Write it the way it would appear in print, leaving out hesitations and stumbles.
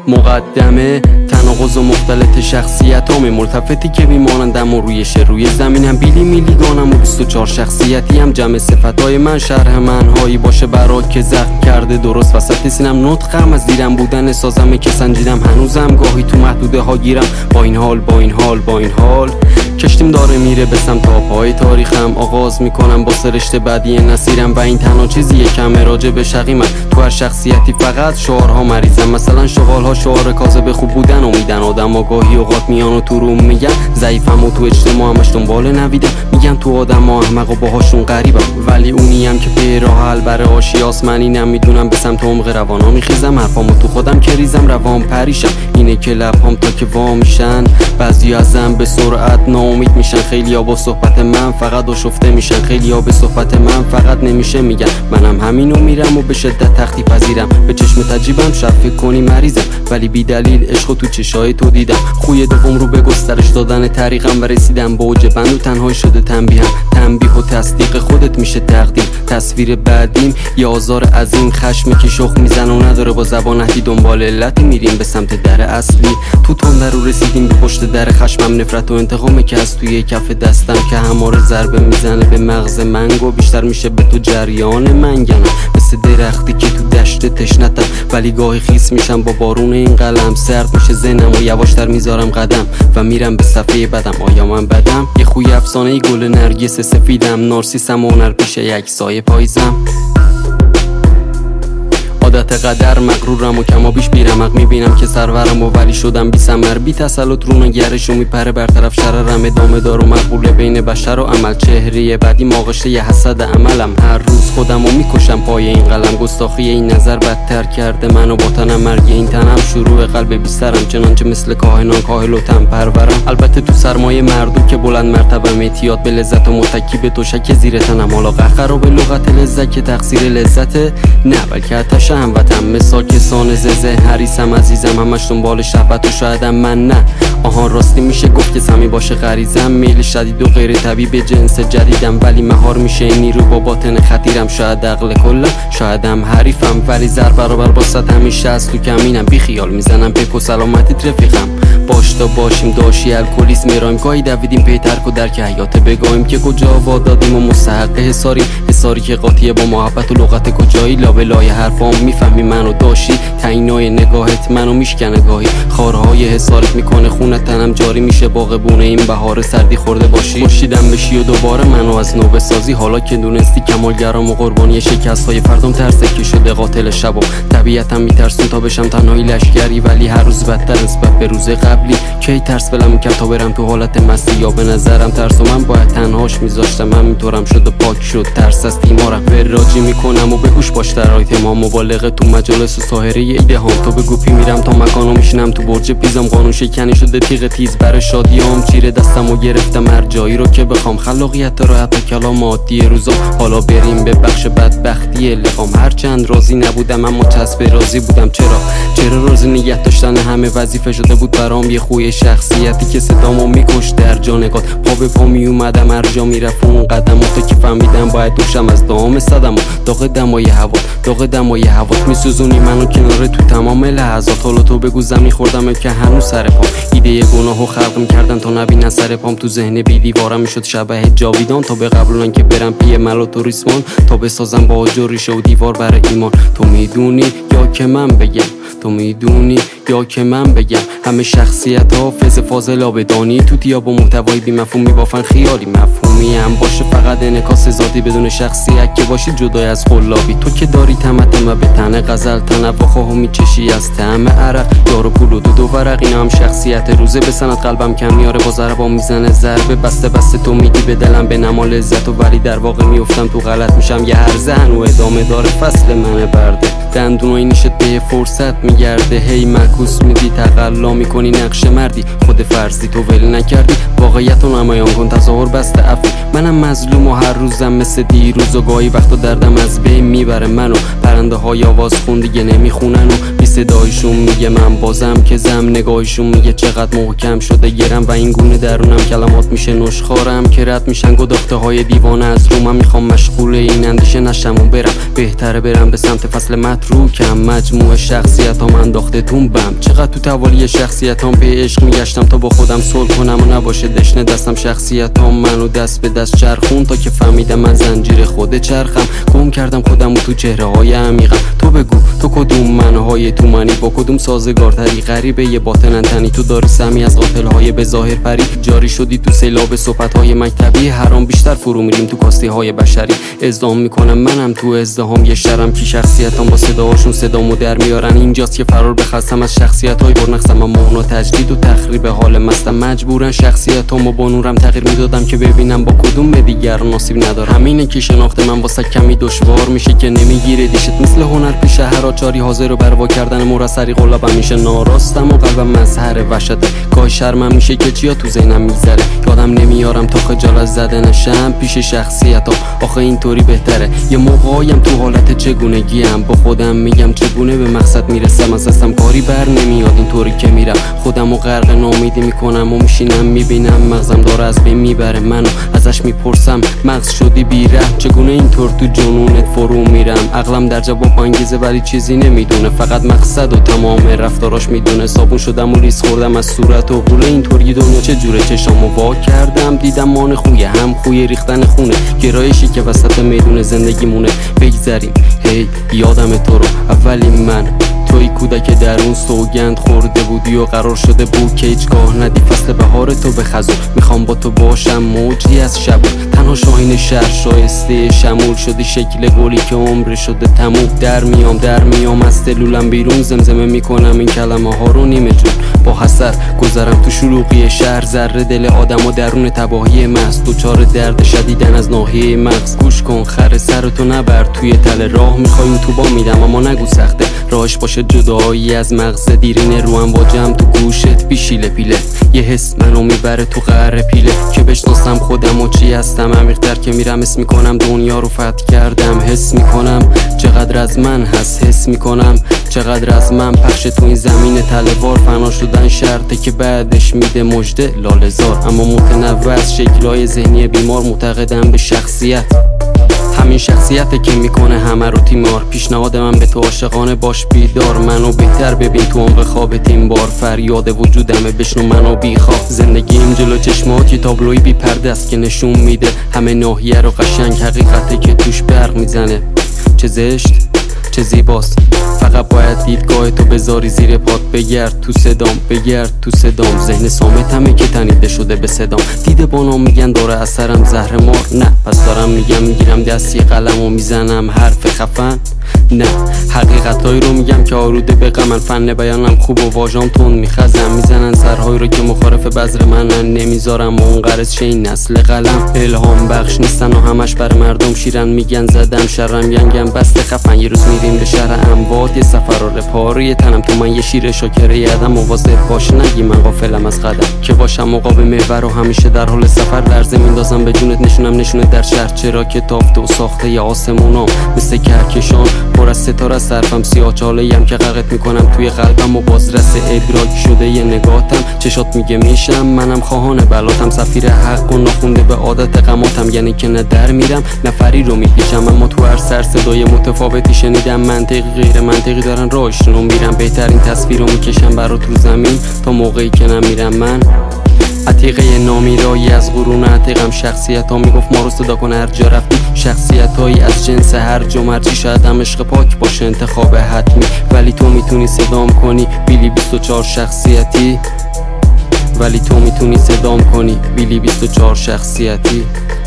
مقدمه تناقض و مختلط شخصیتام ملتفتی که میمانندم و روی زمینم بیلی میلیگانم و 24 شخصیتی هم جمع صفتای من شرح منهایی باشه برا که زخم کرده درست وسط سینم نطقم از دیرم بودن سازمه که سنجیدم هنوزم گاهی تو محدوده ها گیرم با این حال کشتیم داره میره به سمت پای تاریخم آغاز میکنم با سرشته بعدی نصیرم و این تنها چیزیه کمه راجع به شقی من تو هر شخصیتی فقط شعارها مریضم مثلا شغالها شعار کاذب خوب بودن امیدن آدم گاهی اوقات میان و تو روم میگن ضعیفم و تو اجتماع همش دنبال نویدم میگن تو آدم ها احمق و باهاشون غریبم ولی اونیم که به راه حل بر آشیاس من اینم میدونم به سمت عمق روانا میخیزم حرفامو تو خودم که ریزم روان پریشم اینه که لبهام تا که وا میشن بعضی ازم به سرعت ناامید میشن خیلیا با صحبت من فقط آشفته میشن خیلیا به صحبت من فقط نمیشه میگن منم همینو میرم و به شدت تختی پذیرم به چشم تجیبم شب فکر کنی مریضم ولی بی دلیل عشق تو چشای تو دیدم خوی دوم رو به گسترش دادن طریقم و رسیدم به اوج بند و تنهایی شده تنبیه و تصدیق خودت میشه تقدیم تصویر بعدیم یه آزار عظیم خشمی که شخ میزنه و نداره با زبان اهدی دنبال علتی میریم به سمت در اصلی تو تندر رو رسیدیم به پشت در خشمم نفرت و انتقامه که از توی کف دستم که هماره ضربه میزنه به مغز منگو بیشتر میشه به تو جریان منگنم مثل درختی که تو دشت تشنتم ولی گاهی خیس میشم با بارون این قلم سرد میشه ذهنم و یواشتر میذارم قدم و میرم به صفحه بدم آیا من بدم یه خوی افسانه‌ای گل نرگس سفیدم نارسیسم و هنر پیش یک سایه پاییزم عادت قدر مغرورم و کما بیش بیرمق میبینم که سرورم و ولی شدم بی ثمر بی تسلط رو نگرش و میپره برطرف شررم ادامه دار و مقبوله بین بشر و عمل چهره بعدی ماغشته ی حسد عملم هر روز خودم رو میکشم پای این قلم گستاخی این نظر بدتر کرده منو با تنم مرگ این تنم شروع قلب بی سرم چنانچه مثل کاهنان کاهل و تن پرورم البته تو سرمایه مردو که بلند مرتبه اعتیاد به لذت و متکی به توشک زیر تنم حالا قهر و به لغت لذت که تقصیر لذت نه بلکه هموطن مثال کسان ززه حریصم عزیزم همش دنبال شهوت و شایدم من نه آهان راستی میشه گفت که سمی باشه غریزم میل شدید و غیر طبیعی به جنس جدیدم ولی مهار میشه این نیرو با باطن خطیرم شاید عقل کلم شایدم حریفم ولی زر برابر با صد همیشه از تو کمینم بی خیال میزنم پیک و سلامتیت رفیقم باش تا باشیم داشی الکلیس میرایم گاهی دویدیم پی ترک و درک حیات بگاهیم که کجا وادادیم و مستحق حساری که قاطیه با محبت و لغت کجایی لابلای حرفام میفهمی منو داشی تعینای نگاهت منو میشکنه گاهی خارهای حسارت میکنه خونت تنم جاری میشه باغبونه این بهار سردی خورده باشی خورشیدم بشی و دوباره منو از نو بسازی حالا که دونستی کمالگرام و قربانی شکستهای فردام ترسه که شده قاتل شبم طبیعتم میترسون تا بشم تنهایی لشکری ولی هر روز بدتر نسبت به روز قبلی کی ترس ولم میکرد تا برم تو حالت مستی یا به نظرم ترس و من باید تنهاش میذاشتم همینطورم شد و پاک شد ترس از تیمارم وراجی میکنم و به گوش باش درایت ما مبالغه تو مجالس و ساحره ایده ها تو به گوپی میرم تا مکانو میشینم تو برج پیزم قانون شکنی شده تیغ تیز بر شادیام چیره دستم و گرفتم هر جایی رو که بخوام خلاقیت رو حتی کلام عادی روزا حالا بریم به بخش بدبختی لقام هرچند راضی نبودم اما چسب راضی بودم چرا راضی نگه داشتن همه وظیفه شده بود برام یه خوی شخصیتی که صدامو میکشت در جانگات پا به پا میومدم هر جا میرفت اون قدم و تا که فهمیدم باید دوشم از دام صدم و داغ دمای هوات میسوزونی منو کناره تو تمام لحظات حالا تو بگو زمین خوردم که هنوز سر پام ایده گناهو خلق میکردن تا نبینن سر پام تو ذهن بی دیوارم میشد شبه جاویدان تا بقبولن که برم پی ملات و ریسمان تا بسازم با آجر ریشه و دیوار برای ایمان تو میدونی یا که من بگم همه شخصیت ها فز فاضل آبدانی توتیا با محتوای بی مفهوم میبافن خیالی مفهومی هم باشه فقط انعکاس ذاتی بدون شخصیت که باشی جدای از قلابی تو که داری تمتم و به تن غزل تنوع خواهو میچشی از طعم عرق یارو پول و دو ورق اینا هم شخصیت روزه به سند قلبم کم میاره با ضربام میزنه ضربه بسته تو میگی به دلم به نما لذت و ولی در واقع میافتم تو غلط میشم یه هرزه هنو ادامه داره فصل من برده دندونای نیشت به فرصت میگرده هی معکوس میدی تقلا میکنی نقش مردی خود فرضی تو ول نکردی واقعیتو نمایان کن تظاهر بسته عفی منم مظلوم و هر روزم مثل دیروز و گاهی وقتا دردم از بین میبره منو پرنده های آواز خون دیگه نمیخونن و بی صدایشون میگه من بازم که زم نگاهشون میگه چقدر محکم شده گرم و این گونه درونم کلمات میشه نشخارم که رد میشن گداخته های دیوانه از رومم میخوام مشغول این اندیشه نشم و برم بهتره برم به سمت فصل متروکم، مجموع شخصیتام انداخته تون بم. چقدر تو توالی شخصیتام به عشق میگشتم تا با خودم صلح کنم و نباشه دشنه دستم. شخصیتام منو دست به دست چرخون تا که فهمیدم من زنجیر خود چرخم. گم کردم خودم و تو چهره های عمیقم. تو بگو تو کدوم منهای تو منی، با کدوم سازگارتری؟ غریبه یه باطن تنی، تو داری سمی از قاتلهای به ظاهر پری. جاری شدی تو سیلاب صحبت‌های مکتبی حرام، بیشتر فرو میریم تو کاستی بشری. ازدام میکنم منم تو ازدهام یه شرم که شخصیتام با صداهاشون صدامو در میارن. اینجاست که فرار بخواستم از شخصیت‌های برنقصم، اما اونا تجدید و تخریب حال مستم. مجبورن شخصیتامو با نورم تغییر میدادم که ببینم با کدوم به دیگر نصیب ندارم. همینه که شناخت من واسه کمی دشوار میشه که نمیگیره دیشت. مثل هنر پیش هراچاری حاضر و بروا کردن مرسری قلبم میشه ناراستم و قلبم مظهر وحشته. گاهی شرمم میشه که چیا تو ذهنم میگذره، یادم نمیارم تا خجالت زدنشم پیش شخصیتام. آخه اینطوری بهتره. یه موقعایم تو حالت چگونگیم، با خودم میگم چگونه به مقصد میرسم. از دستم کاری بر نمیاد اینطوری که میرم، خودمو غرق ناامیدی میکنم و میشینم میبینم مغزم داره از بین میبره منو. ازش میپرسم مغز شدی بیرحم، چگونه اینطور تو جنونت فرو میرم؟ عقلم در جواب انگیزه ولی چیزی نمیدونه، فقط مقصد و تمام رفتاراش میدونه. صابون شدم و ریز خوردم از صورت و قوله. اینطوری دنیا چه جوره؟ چشامو وا کردم دیدم مان خویه، هم خوی ریختن خونه، گرایشی که وسط میدون زندگی مونه. بگذریم هی یادم تو رو، اولی من توی کودک درون سوگند خورده بودی و قرار شده بود که هیچگاه ندی فصل بهار تو به خزون. میخوام با تو باشم موجی از شب، تنها شاهین شهر شایسته شمول شدی، شکل گلی که عمر شده تموم. در میام از دلولم بیرون، زمزمه میکنم این کلمه ها رو نیمه جون. با حسر گذرم تو شلوغی شهر، ذره دل آدم و درون تباهی محض، دوچار درد شدیدن از ناحیه مغز. گوش کن خر سرتو نبر توی تله راه، میخوای اتوبان میدم اما نگو سخته، راهش باشه جدایی از مغز. دیرینه رو امواجم تو گوشت بیشیله پیله، یه حس منو میبره تو قعر پیله که بشناسم خودم و چی هستم. عمیق‌تر که میرم حس میکنم دنیا رو فتح کردم، حس میکنم چقدر از من هست، حس میکنم چقدر از من پخش تو این زمین تله‌وار. فنا شدن شرطه که بعدش میده مژده لاله‌زار، اما متنوع از شکل‌های ذهنی بیمار. معتقدم به شخصیت، همین شخصیته که میکنه همه رو تیمار. پیشنهاد من به تو عاشقانه باش بیدار، منو بهتر ببین تو عمق خواب تیمبار. فریاد وجودمه بشنو منو بیخواب. زندگیم جلو چشمات یه تابلوی بی پرده است که نشون میده همه ناحیه رو قشنگ، حقیقته که توش برق میزنه. چه زشت چه زیباست، فقط باید دیدگاه تو بذاری زیر پات. بگرد تو صدام، ذهن صامتمه که تنیده شده به صدام. دیده بانام میگن داره اثرم زهر مار، نه پس دارم میگم میگیرم دستی قلم و میزنم حرف خفن. نه حقیقتایی رو میگم که آروده به غمن، فن بیانم خوب و واژام تون میخزم. میزنن سرهایی رو که مخالف بذر منن، نمیذارم منقرض شه این نسل قلم. الهام بخش نیستن و همش بر مردم شیرن، میگن زدم شرم ینگم بسته خفن. یه روز میریم به شهر اموات، یه سفر و رپاری تنم تو من یه شیر شاکره یدم. مواظب باش نگی من غافلم از قدم، که باشم مقابل محور و همیشه در حال سفر. لرزه میندازم به جونت نشونت در شهر، چرا که تافته و ساخته ی آسمونام مثل کهکشان پر از ستاره. صرفم سیاه چاله‌ام که غرقت میکنم توی قلبم و بازرس ادراک شده یه نگاتم. چشات میگه میشم منم خواهان بلاتم، سفیر حق و ناخونده به عادت غماتم. یعنی که نه در میرم نه فری رو میپیچم، اما تو هر سر صدای متفاوتی شنیدم. منطقی غیر منطقی دارن راهش رو میرم، بهترین تصویر رو میکشم برات رو زمین تا موقعی که نمیرم من. عتیقه نامیرایی از قرون عتیقم، شخصیت ها میگفت ما رو صدا کن هر جا رفتی. شخصیت هایی از جنس هر جا مرجی، شاید هم عشق پاک باشه انتخاب حتمی، ولی تو میتونی صدام کنی بیلی 24 شخصیتی. ولی تو میتونی صدام کنی بیلی 24 شخصیتی.